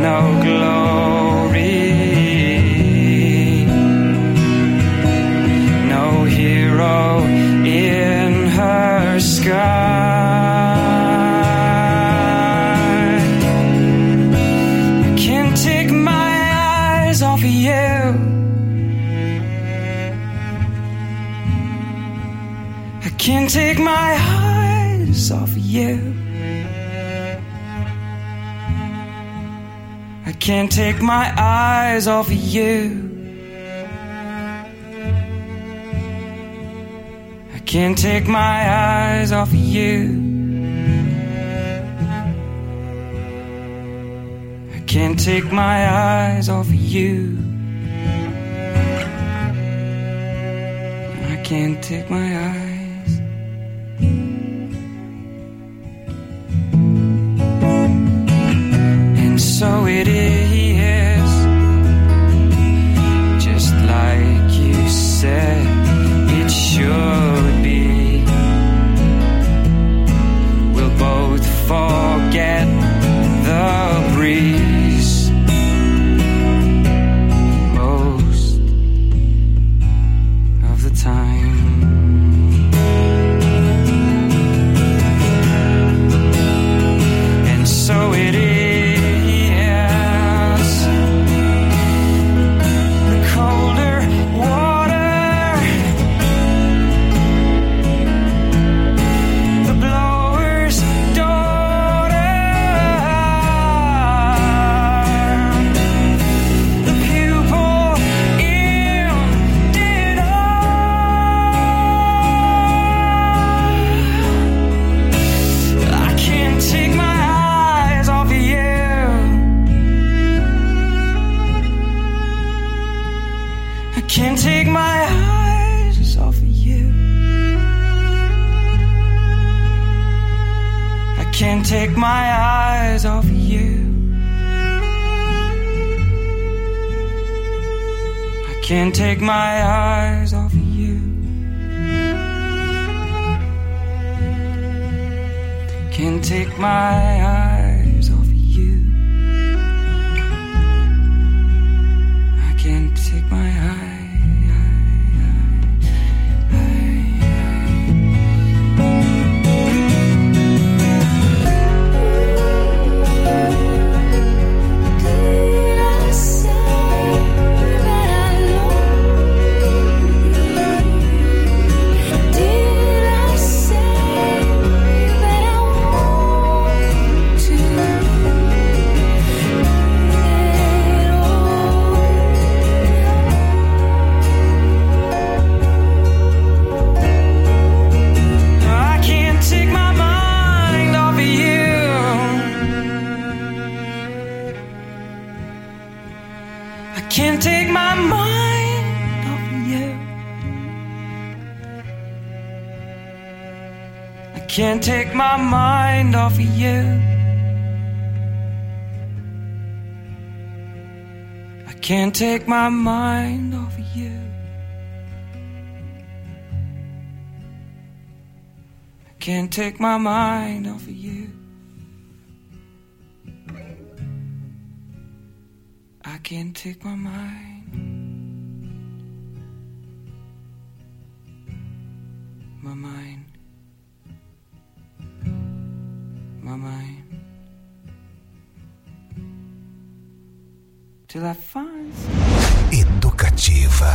no glory, no hero in her sky. I can't take my eyes off of you. I can't take my eyes off of you. I can't take my eyes off of you. I can't take my eyes off of you. I can't take my eyes off of you. I can't take my eyes. And so it is, just like you said it should be. We'll both forget the breeze most of the time. And so it is. Can't take my eyes off of you. I can't take my eyes off of you. I can't take my eyes off of you. Can't take my eyes off of you. I can't take my eyes. Can't take my mind off of you. I can't take my mind off of you. I can't take my mind off of you. I can't take my mind off of you. I can't take my mind. My mind. My mind. Till I find. Educativa.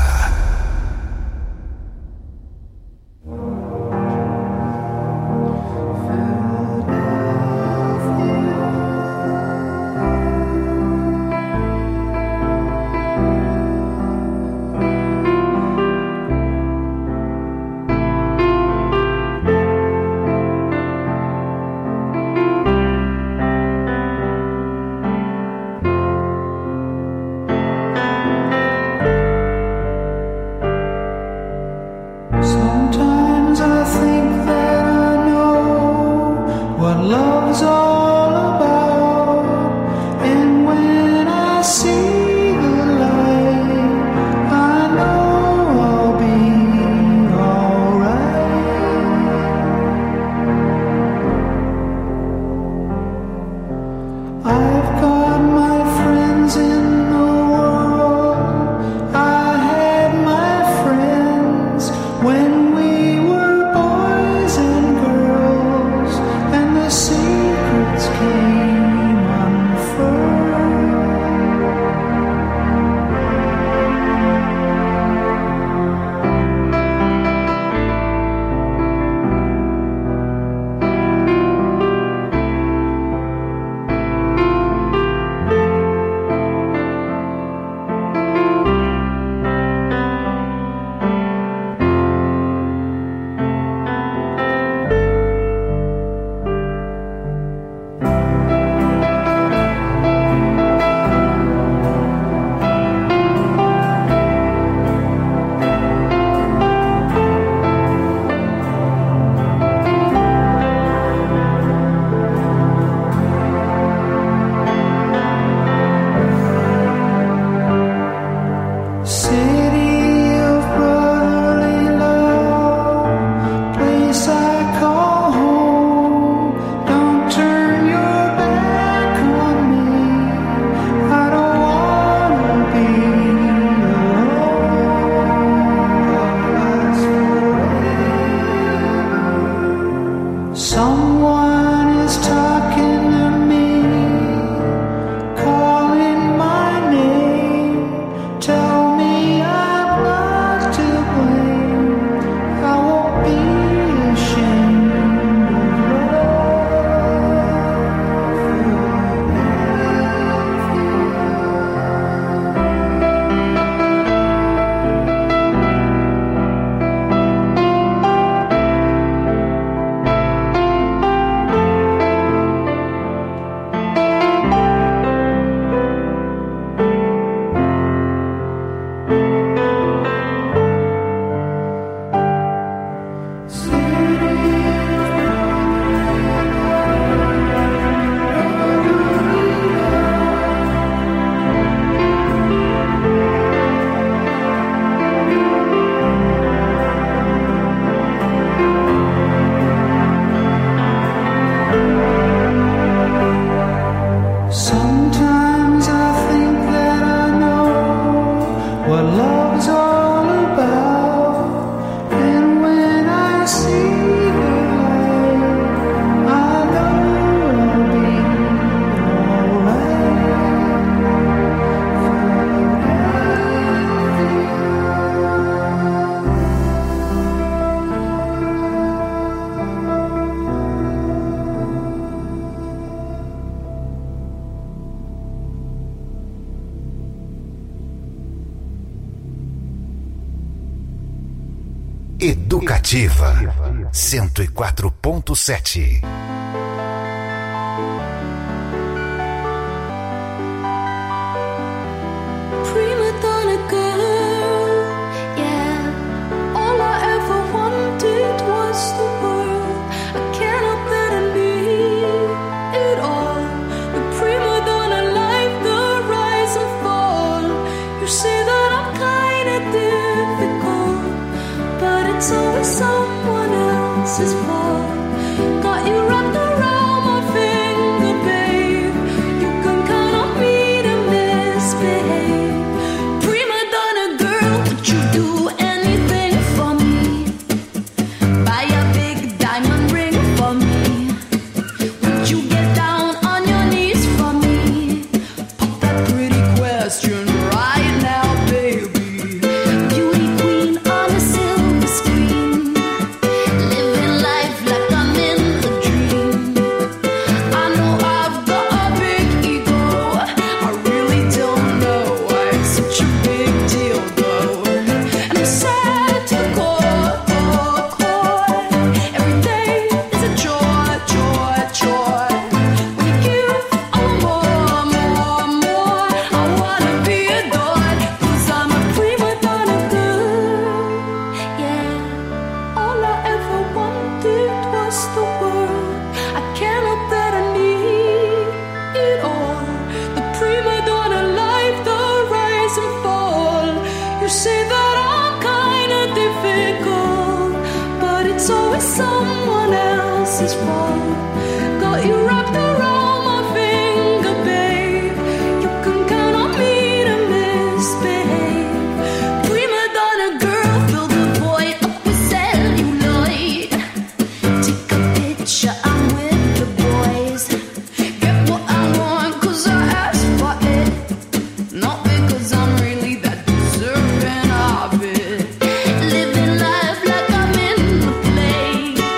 I've got my Educativa 104.7. Someone else's fault. Got you wrapped around my finger, babe. You can count on me to misbehave. Prima donna girl, would you do anything for me? Buy a big diamond ring for me. Would you get down on your knees for me? Pop that pretty question right now, baby. Beauty queen on a silver screen. Someone else's fault. Got you wrapped around my finger, babe. You can count on me to misbehave. Prima donna girl, fill the boy up with celluloid. Take a picture, I'm with the boys. Get what I want, cause I asked for it. Not because I'm really that deserving of it. Living life like I'm in the play.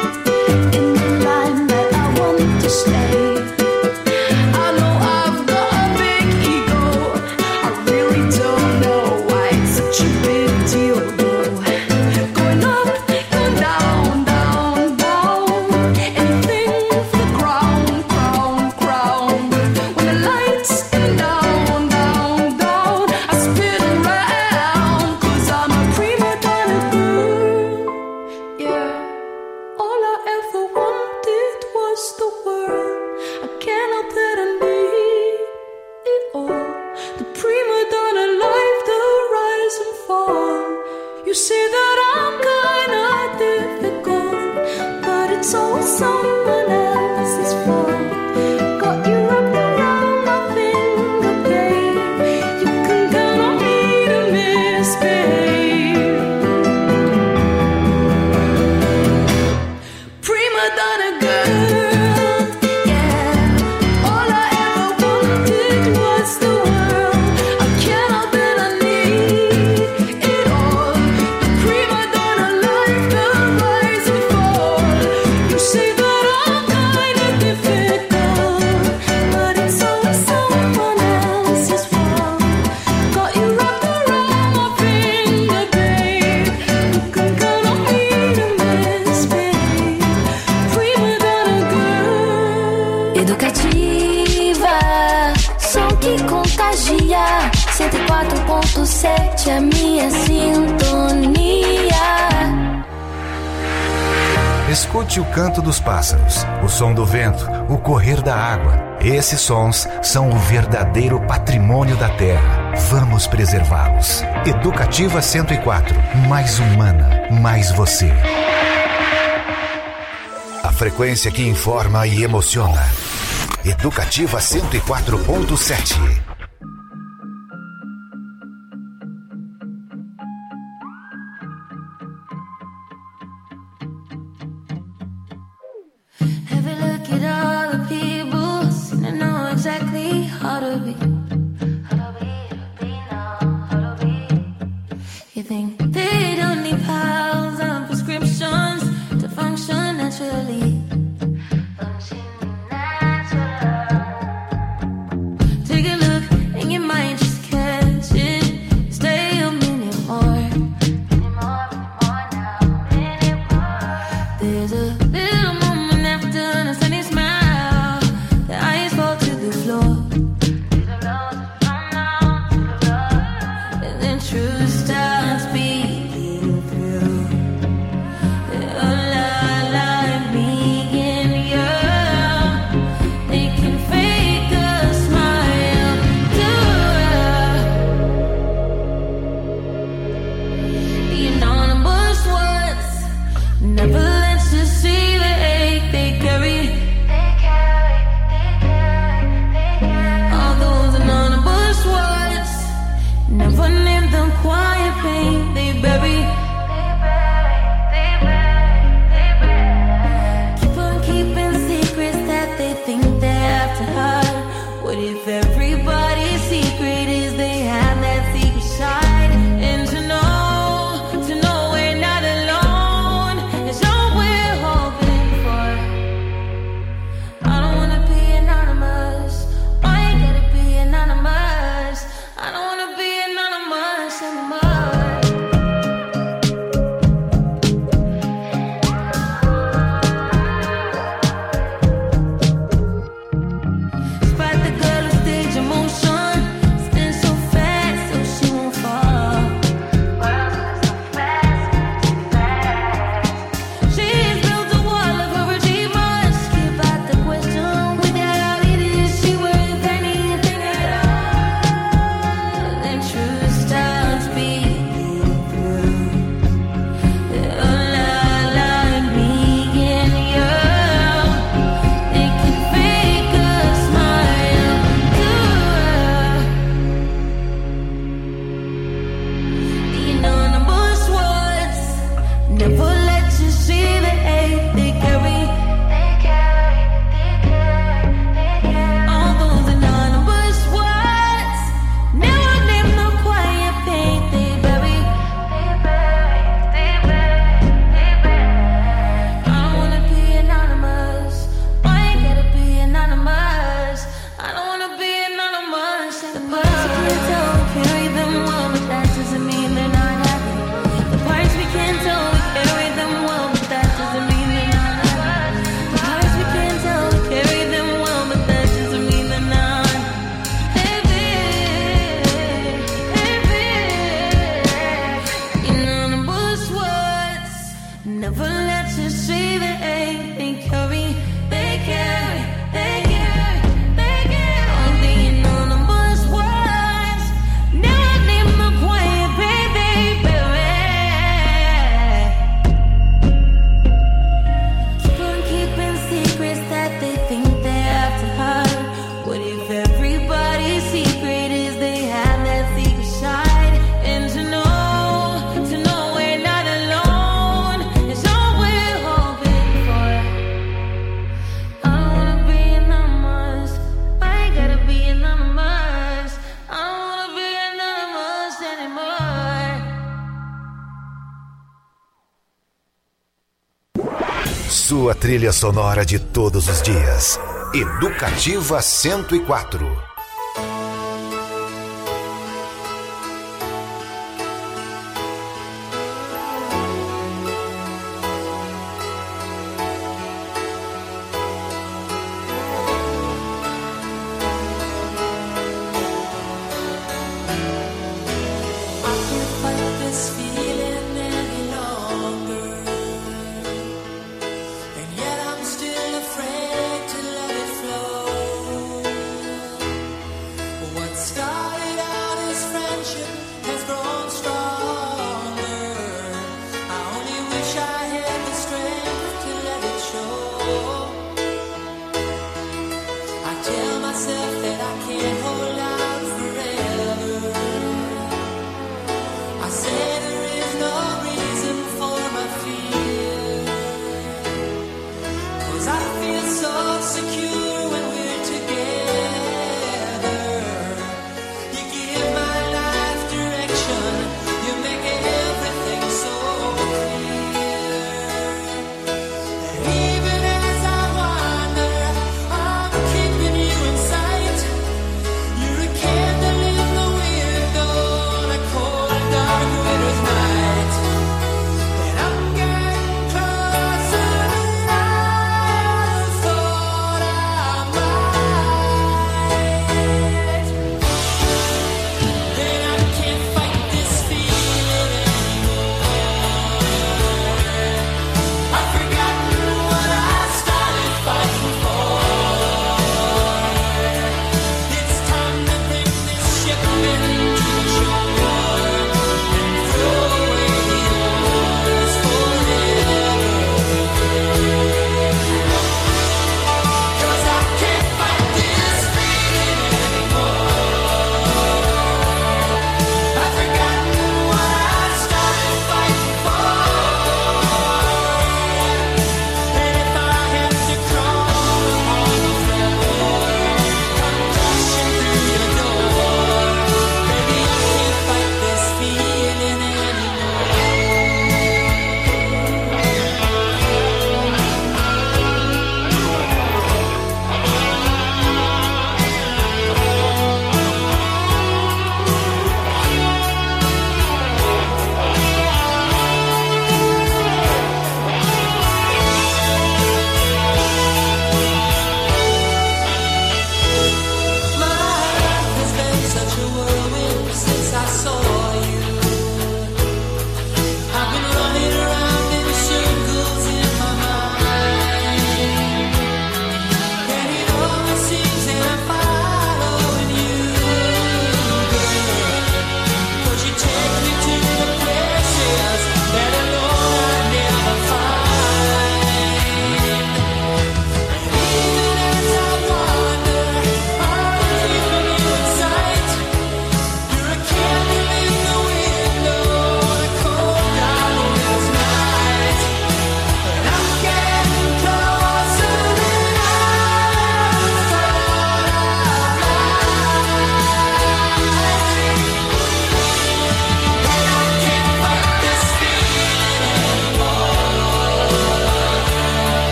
Educativa, som que contagia. 104.7 a minha sintonia. Escute o canto dos pássaros, o som do vento, o correr da água. Esses sons são o verdadeiro patrimônio da terra. Vamos preservá-los. Educativa 104, mais humana, mais você. A frequência que informa e emociona. Educativa 104.7. Have a look at all the people, seem to know exactly how to be. You think they don't need piles of prescriptions to function naturally. Take a look sua trilha sonora de todos os dias. Educativa 104.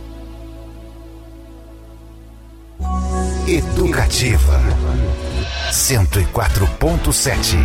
Educativa 104.7.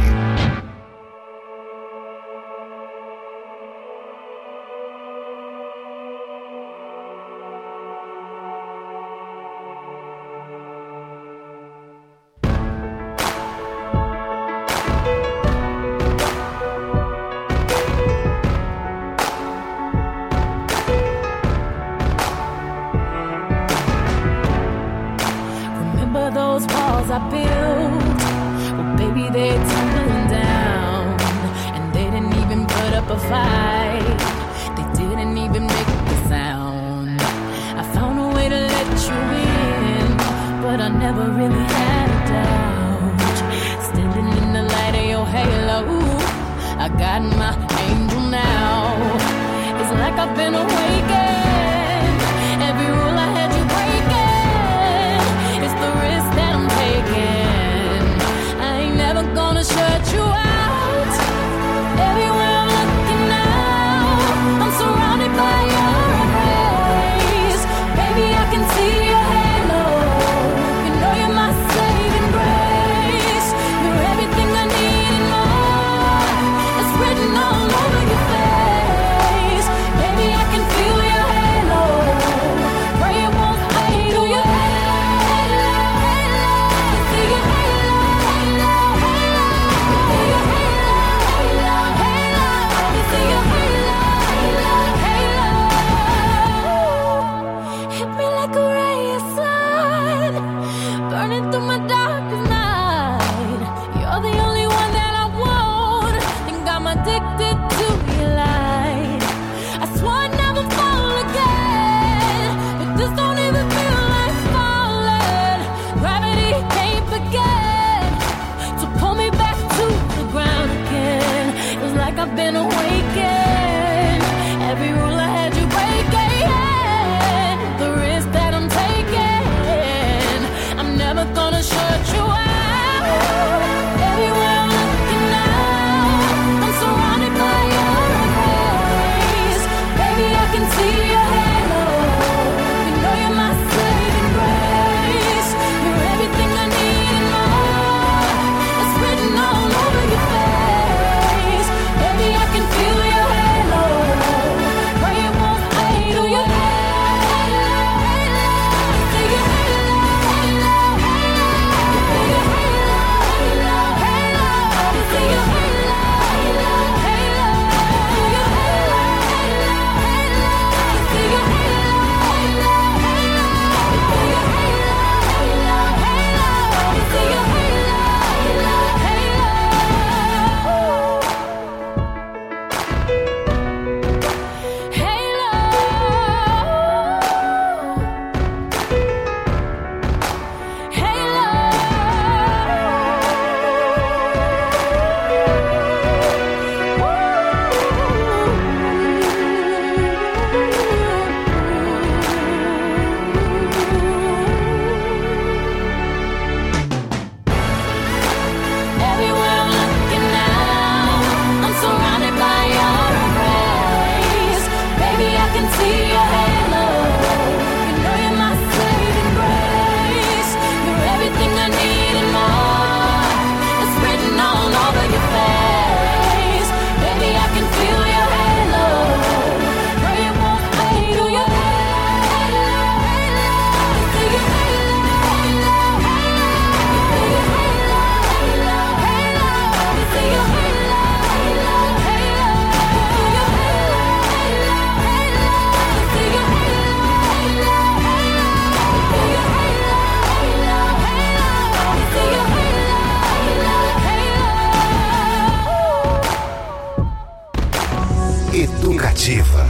Educativa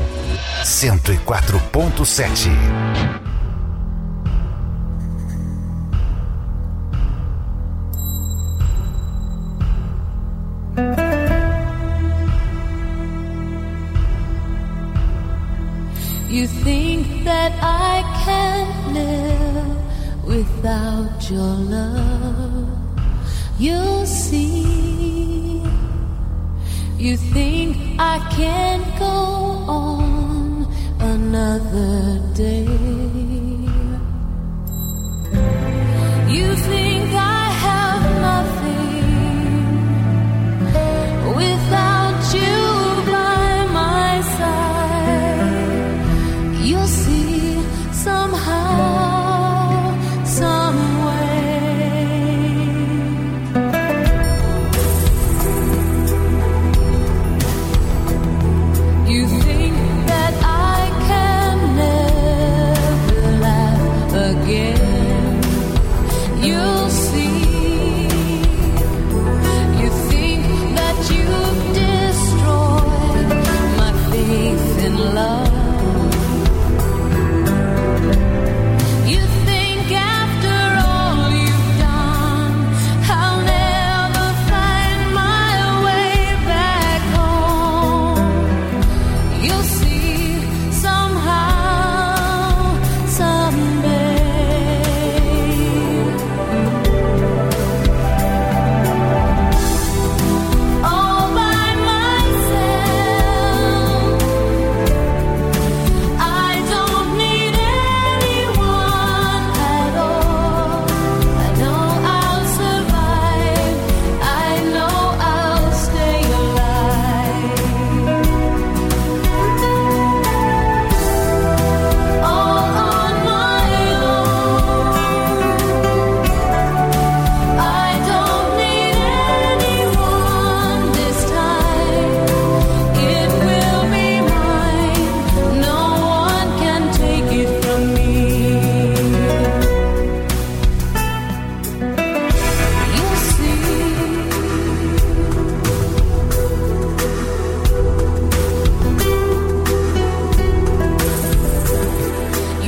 104.7. You think that I can't live without your love. You'll see. You think I can't go on another day. You think I have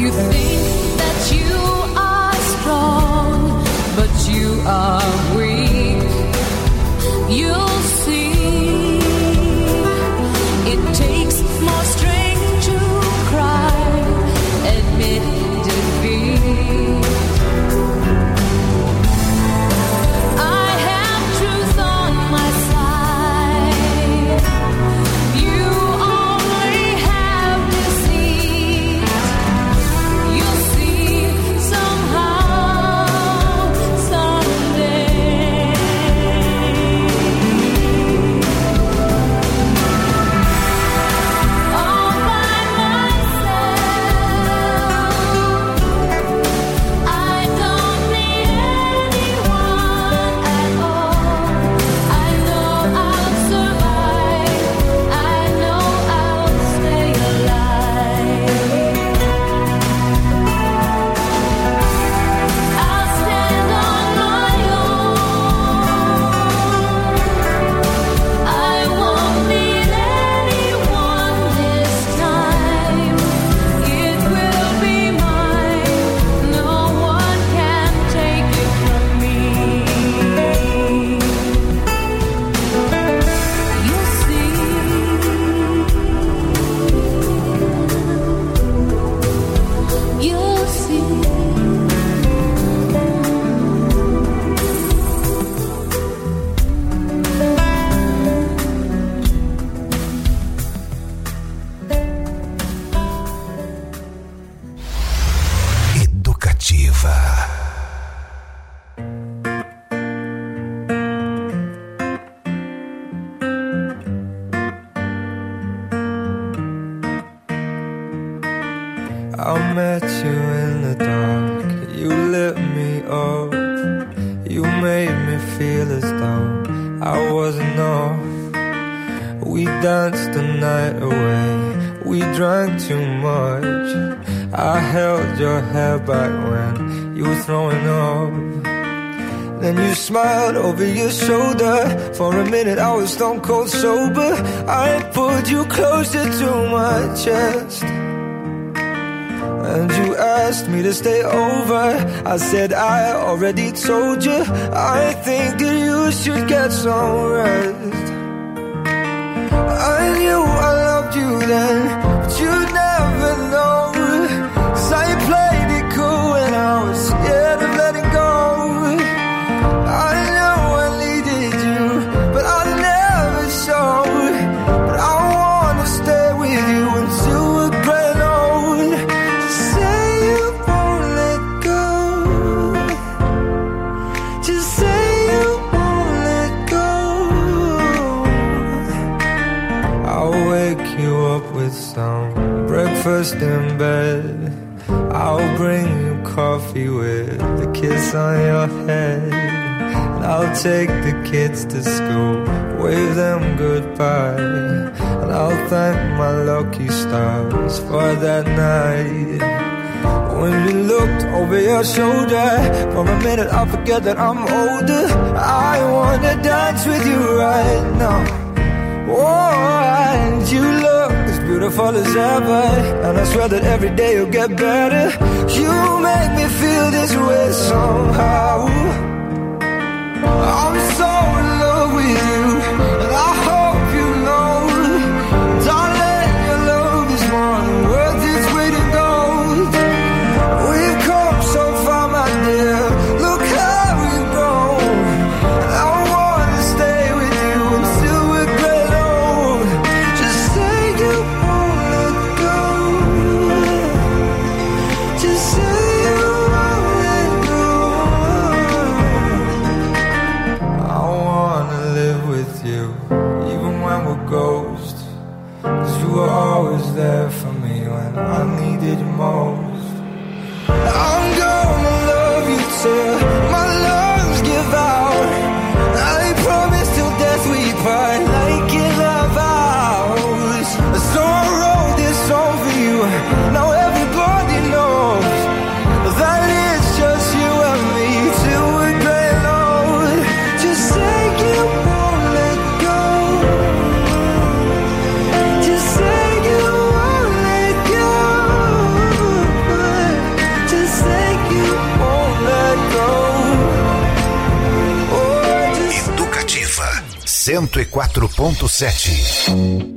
You think that you are strong, but you are weak. You'll see, it takes more strength to cry, admit defeat. I have truth on my side. You only have deceit. You'll see somehow, someday. All by myself, I don't need anyone at all. I know I'll survive. I know I'll stay alive. I'll stand on my own. I won't need anyone this time. It will be mine. No one can take it from me. You'll see. You'll see. Educativa. I met you in the dark, you lit me up, you made me feel as though I wasn't off. We danced the night away, we drank too much. I held your hair back when you were throwing up. Then you smiled over your shoulder. For a minute I was stone cold sober. I pulled you closer to my chest, and you asked me to stay over. I said I already told you. I think that you should get some rest. I knew I loved you then, but you never know. 'Cause I played it cool when I was scared of letting go. I know I needed you, but I never showed. But I wanna stay with you until we're grown old. Just say you won't let go. Just say you won't let go. I'll wake you up with some breakfast in bed. I'll bring you coffee with a kiss on your head. And I'll take the kids to school, wave them goodbye. And I'll thank my lucky stars for that night. When you looked over your shoulder, for a minute I forget that I'm older. I wanna dance with you right now. Oh, and you look as beautiful as ever, and I swear that every day you'll get better. You make me feel this way somehow. I'm so in love with you, and I hope you know, darling, your love is more than worth its weight in gold. We've come so far, my dear, look how we've grown. And I wanna stay with you until we're grown old. Just say you won't let go. Just say you won't let go. I wanna live with you, even when we're ghosts. 'Cause you were always there for me when I needed you most. I'm gonna love you till my lungs give out. I promise till death we part like in our vows. So I wrote this song for you, now everybody knows that it's just you and me till we're grown old. Just say you won't let go. Just say you won't let go. 104.7.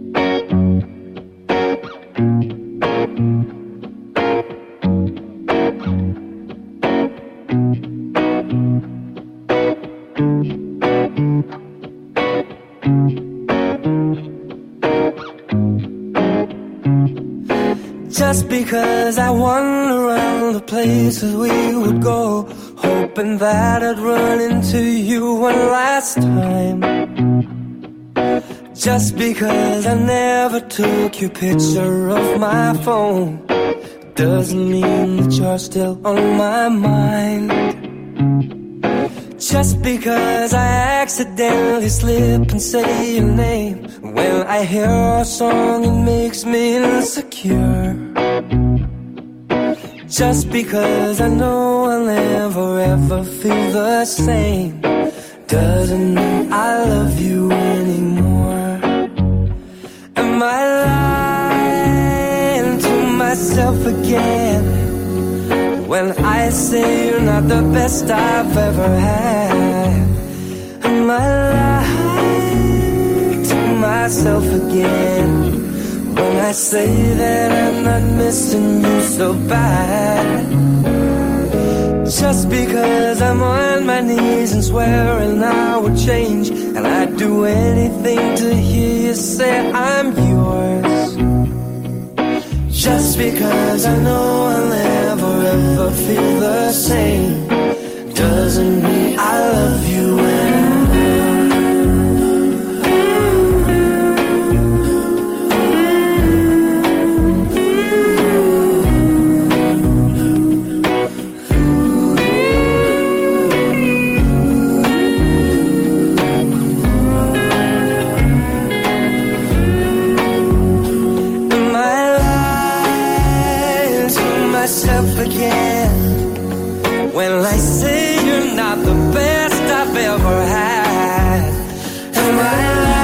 Just because I wander around the places we would go, hoping that I'd run into you one last time. Just because I never took your picture of my phone, doesn't mean that you're still on my mind. Just because I accidentally slip and say your name, when I hear a song it makes me insecure. Just because I know I'll never ever feel the same, doesn't mean I love you anymore. Am I lying to myself again when I say you're not the best I've ever had? Am I lying to myself again when I say that I'm not missing you so bad? Just because I'm on my knees and swearing I would change, and I'd do anything to hear you say I'm yours. Just because I know I'll never ever feel the same, doesn't mean I love you anymore. Again, when I say you're not the best I've ever had, am I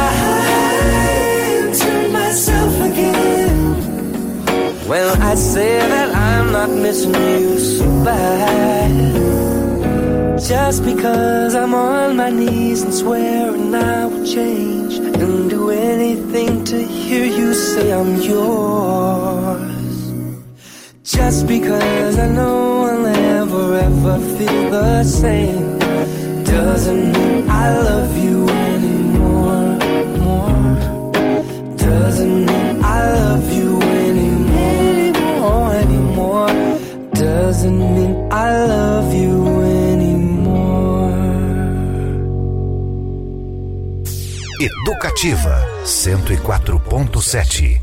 lying to myself again when I say that I'm not missing you so bad? Just because I'm on my knees and swearing I will change and do anything to hear you say I'm yours. Just because I know I'll never ever feel the same, doesn't mean I love you anymore. Doesn't mean I love you anymore. Doesn't mean I love you anymore. Educativa 104.7.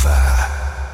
Ativa.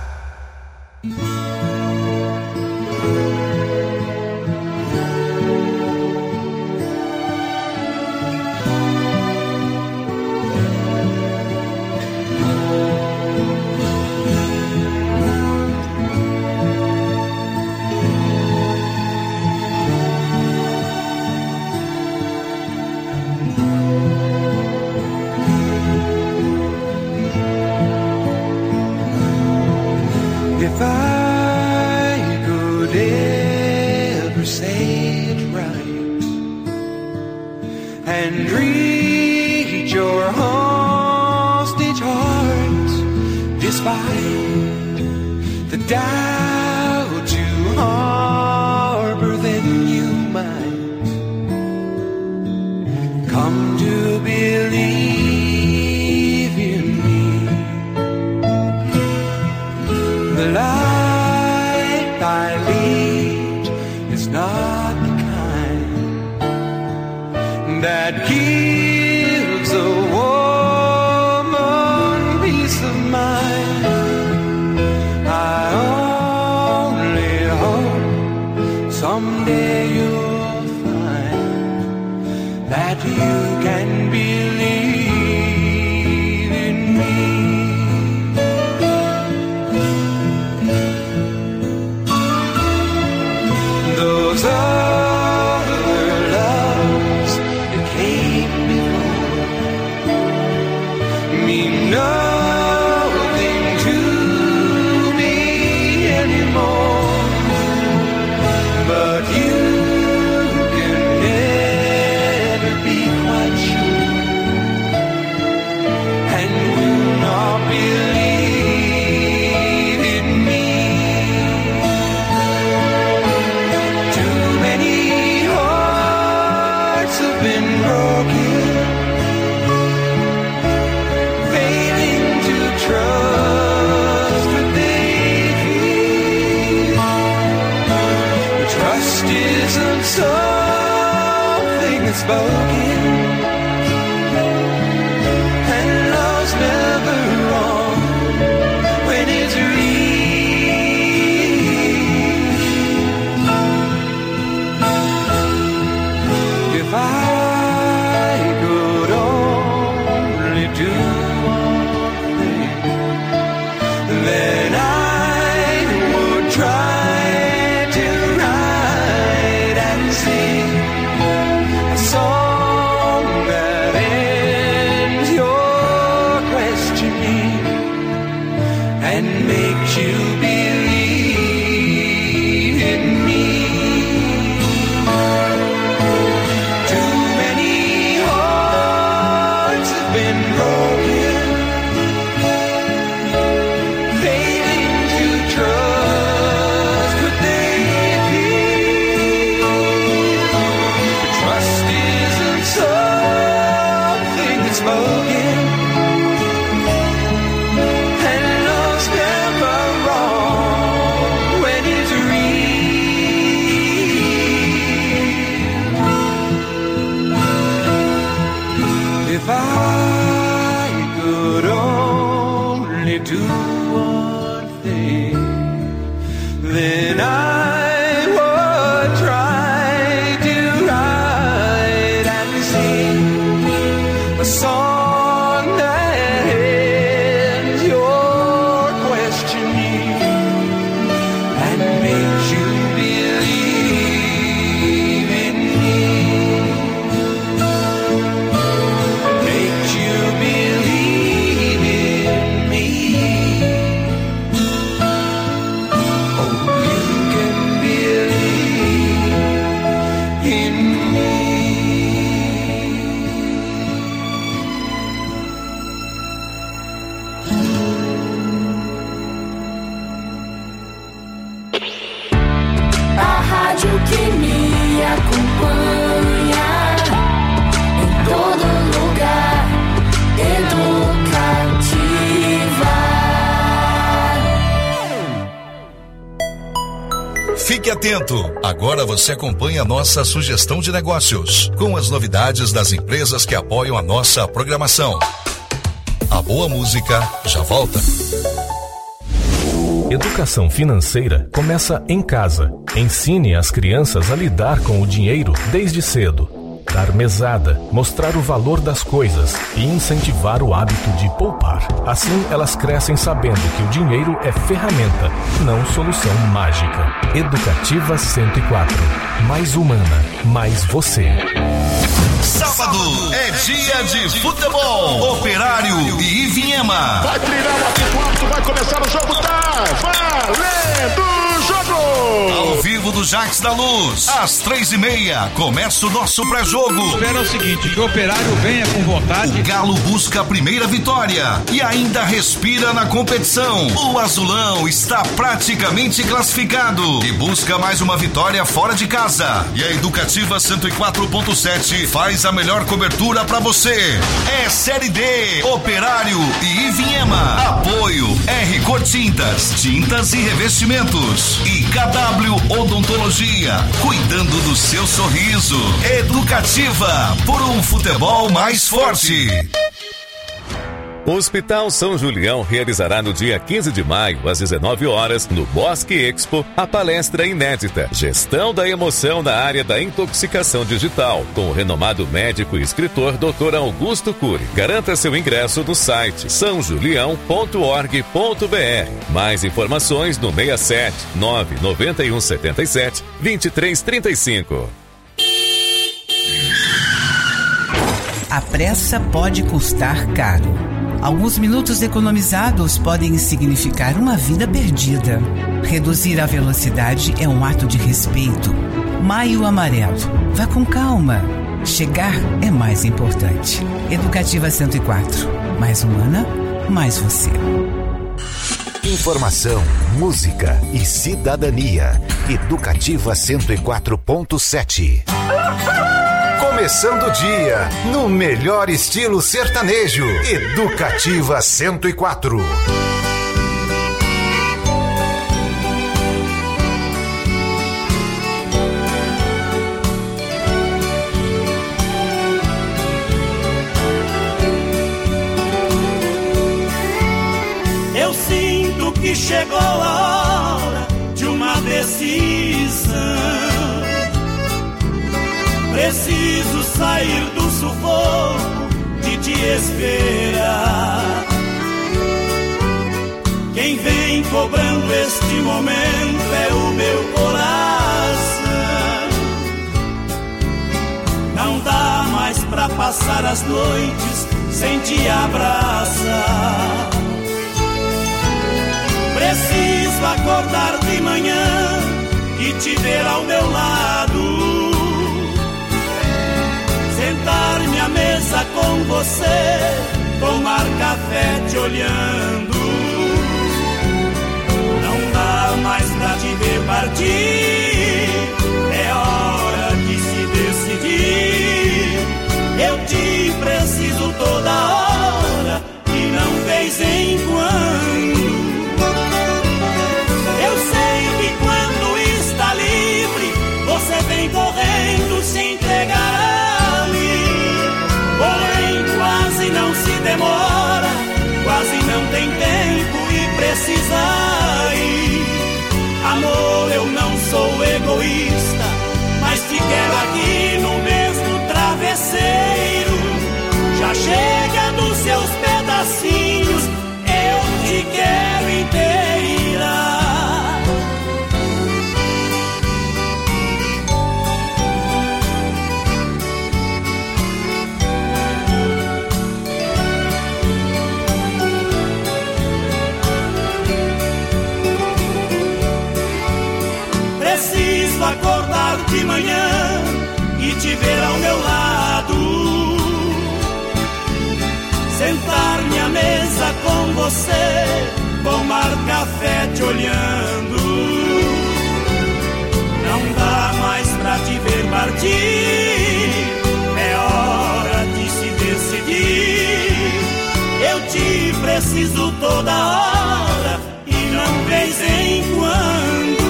If I could ever say it right and reach your hostage heart, despite the doubt you harbor, then you might come to believe in me. The life I lead is not the kind that gives a woman peace of mind. I only hope someday you'll find that you can believe in me. Those other loves that came before mean nothing to me anymore. But you can never be quite sure, and will not believe in me. Too many hearts have been broken, failing to trust what they feel. But trust isn't something that's spoken, and love's never wrong when it's real. If I could only do one thing, then I would try to write and sing a song that ends your questioning and makes you believe in me. Too many hearts have been broken, failing to trust what they feel. But trust isn't something that's spoken, and love's never wrong when it's real. If I could only do one thing, then I would try to write and sing a song that ends your questioning and makes you believe in me. Makes you believe in me. Oh, you can believe in me. A rádio que me acompanha em todo lugar, educativa. Fique atento, agora você acompanha a nossa sugestão de negócios, com as novidades das empresas que apoiam a nossa programação. A boa música já volta. Educação financeira começa em casa. Ensine as crianças a lidar com o dinheiro desde cedo. Dar mesada, mostrar o valor das coisas e incentivar o hábito de poupar. Assim, elas crescem sabendo que o dinheiro é ferramenta, não solução mágica. Educativa 104. Mais humana, mais você. Sábado é dia de futebol. Operário e Ivinhema. Vai trilhar o apito, vai começar o jogo, tá valendo o jogo! Ao vivo do Jacques da Luz, às 3h30, começa o nosso pré-jogo. Espera o seguinte, que o Operário venha com vontade. O Galo busca a primeira vitória e ainda respira na competição. O Azulão está praticamente classificado e busca mais uma vitória fora de casa. E a Educativa 104.7 faz a melhor cobertura pra você. É Série D, Operário e Ivinhema. Apoio R Cor Tintas, tintas e revestimentos. E KW Odontologia, cuidando do seu sorriso. Educativa, por um futebol mais forte. O Hospital São Julião realizará no dia 15 de maio, às 19 horas, no Bosque Expo, a palestra inédita Gestão da Emoção na área da intoxicação digital, com o renomado médico e escritor Dr. Augusto Cury. Garanta seu ingresso no site sãojulião.org.br. Mais informações no 67 991 77 2335. A pressa pode custar caro. Alguns minutos economizados podem significar uma vida perdida. Reduzir a velocidade é um ato de respeito. Maio Amarelo. Vá com calma. Chegar é mais importante. Educativa 104. Mais humana, mais você. Informação, música e cidadania. Educativa 104.7. Começando o dia no melhor estilo sertanejo. Educativa 104. Eu sinto que chegou a hora de uma decisão. Preciso sair do sufoco de te esperar. Quem vem cobrando este momento é o meu coração. Não dá mais pra passar as noites sem te abraçar. Preciso acordar de manhã e te ver ao meu lado. Sentar-me à mesa com você, tomar café te olhando. Não dá mais pra te ver partir, é hora de se decidir. Eu te preciso toda hora e não vez em quando. Eu sei que quando está livre, você vem correndo se entregar. Porém quase não se demora, quase não tem tempo e precisa ir. Amor, eu não sou egoísta, mas te quero aqui no mesmo travesseiro. Já chega dos seus pedacinhos, eu te quero inteira. Preciso acordar de manhã e te ver ao meu lado. Sentar-me à mesa com você, tomar café te olhando. Não dá mais pra te ver partir, é hora de se decidir. Eu te preciso toda hora e não vez em quando.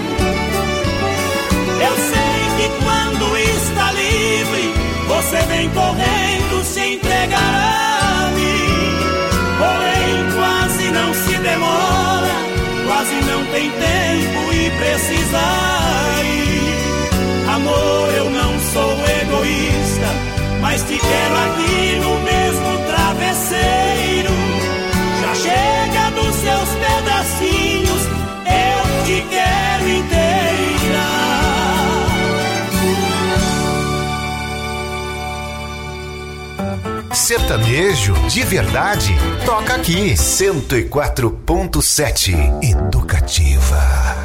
Eu sei que quando está livre, você vem correndo se entregar a mim. Porém quase não se demora, quase tem tempo e precisa ir. Amor, eu não sou egoísta, mas te quero aqui no mesmo travesseiro. Já chega dos seus pedacinhos, eu te quero inteira. Sertanejo de verdade, toca aqui. 104.7 Educativa.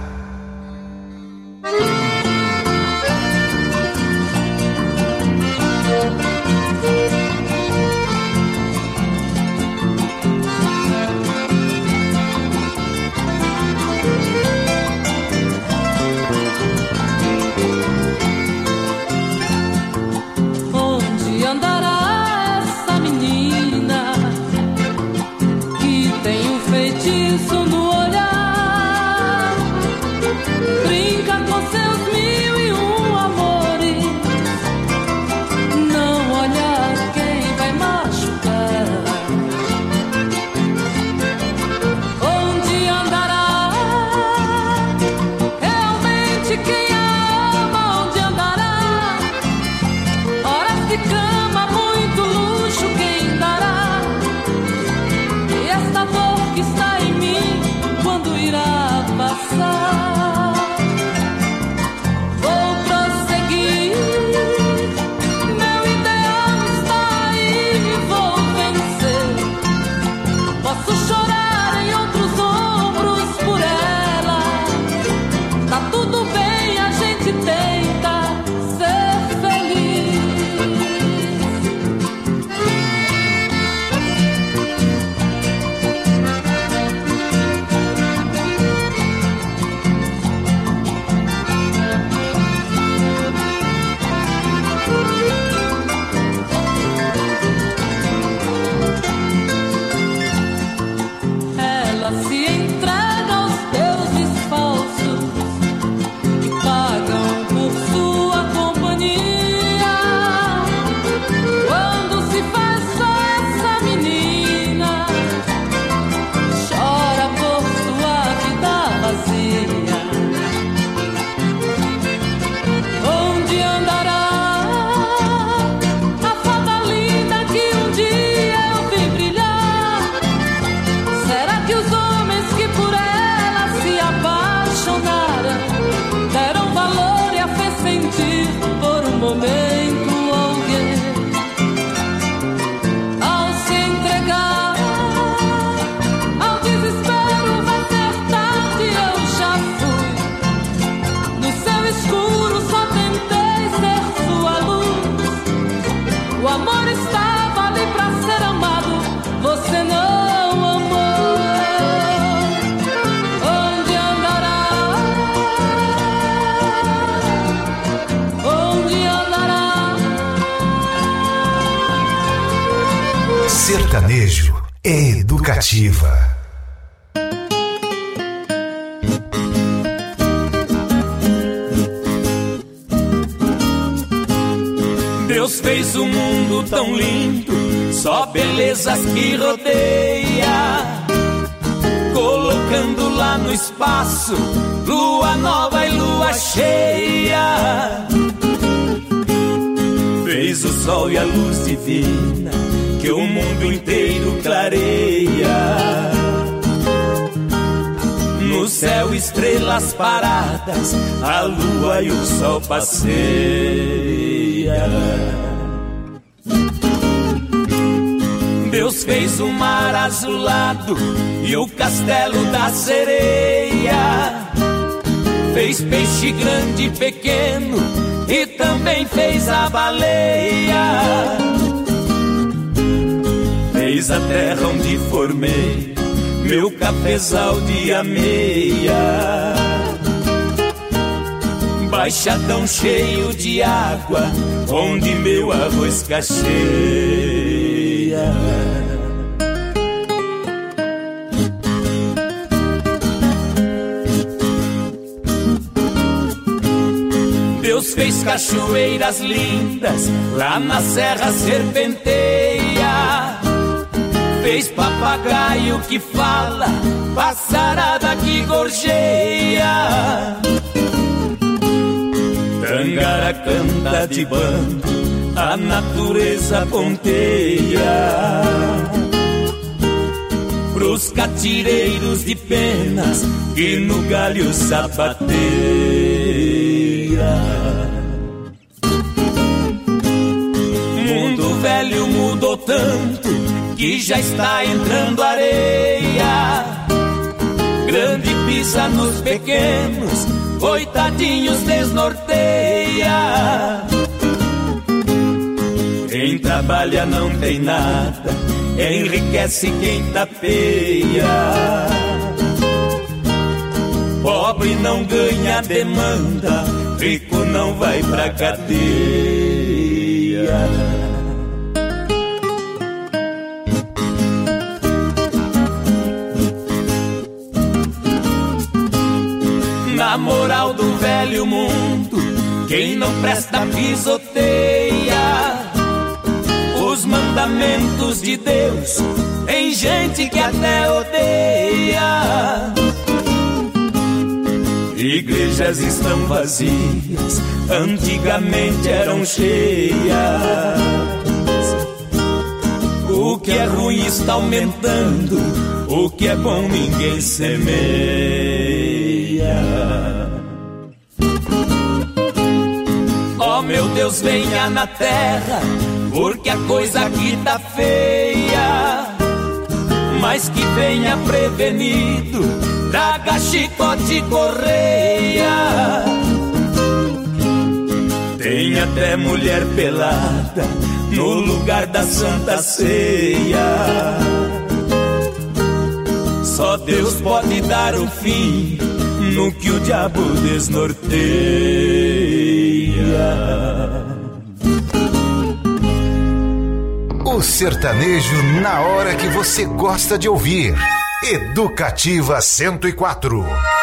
Sertanejo é educativa. Deus fez o mundo tão lindo, só belezas que rodeia, colocando lá no espaço lua nova e lua cheia. Fez o sol e a luz divina que o mundo inteiro clareia. No céu estrelas paradas, a lua e o sol passeia. Deus fez o mar azulado e o castelo da sereia. Fez peixe grande e pequeno e também fez a baleia. Fez a terra onde formei meu cafezal de ameia. Baixadão cheio de água, onde meu arroz cacheia. Deus fez cachoeiras lindas, lá na serra serpenteia. fez papagaio que fala, passarada que gorjeia. Tangara canta de bando, a natureza ponteia. Pros catireiros de penas que no galho sapateia. Mundo velho mudou tanto que já está entrando areia. Grande pisa nos pequenos, coitadinhos desnorteia. Quem trabalha não tem nada, enriquece quem tapeia. Pobre não ganha demanda, rico não vai pra cadeia. Na moral do velho mundo, quem não presta pisoteia os mandamentos de Deus. Tem gente que até odeia. Igrejas estão vazias, antigamente eram cheias. O que é ruim está aumentando, o que é bom ninguém semeia. Oh meu Deus, venha na terra, porque a coisa aqui tá feia. Mas que venha prevenido, traga chicote e correia. Tem até mulher pelada no lugar da Santa Ceia. Só Deus pode dar o fim no que o diabo desnorteia. O sertanejo na hora que você gosta de ouvir. Educativa 104.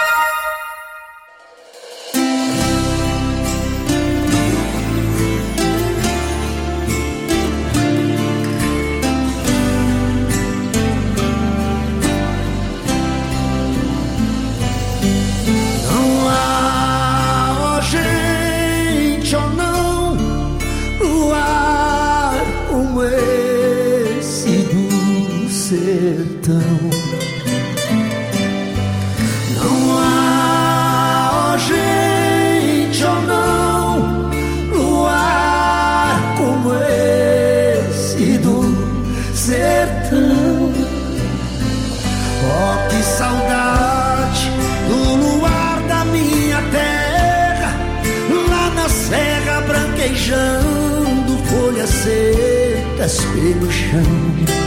Não há gente ou não luar como esse do sertão. Não há gente ou não luar como esse do sertão. Oh, que saudade do luar da minha terra, lá na serra branquejando folhas secas pelo chão.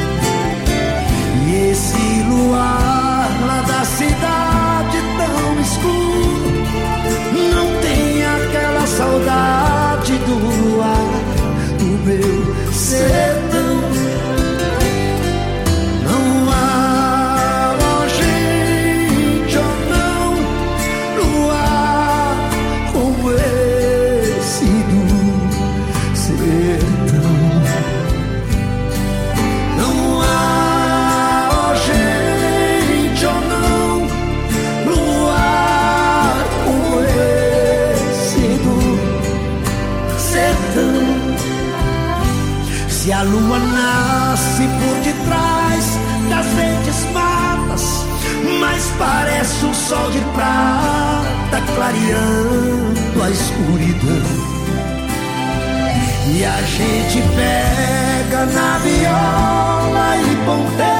E esse luar lá da cidade tão escuro não tem aquela saudade do luar do meu sertão. Não há gente ou não luar como esse do sertão. Não há gente ou não luar como esse do sertão. Se a lua nasce por detrás das verdes matas, mas parece um sol de prata clareando a escuridão. E a gente pega na viola e ponteia